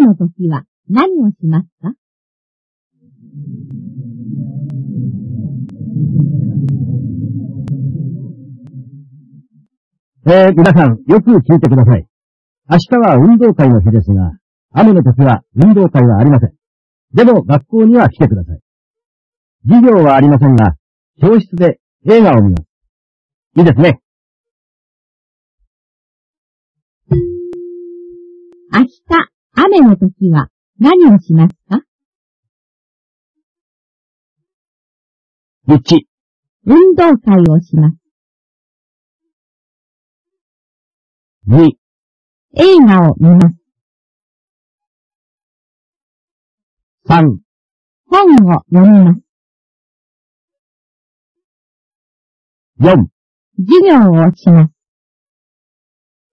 の時は何をしますか？ 皆さん、よく聞いてください。明日は運動会の日ですが、雨の時は運動会はありません。でも学校には来てください。授業はありませんが、教室で映画を見ます。いいですね。 明日、雨の時は何をしますか 1、 運動会をします。 2、 映画を見ます。 3、 本を読みます。 4、 授業をします。